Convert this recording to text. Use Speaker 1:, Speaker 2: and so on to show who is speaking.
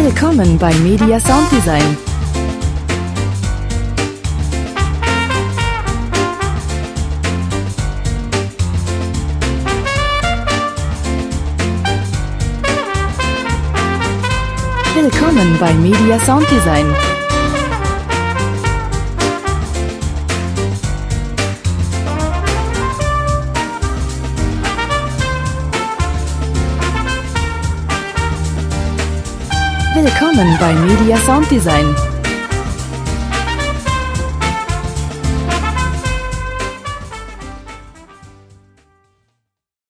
Speaker 1: Willkommen bei Media Sound Design. Willkommen bei Media Sound Design. Willkommen bei Media Sound Design.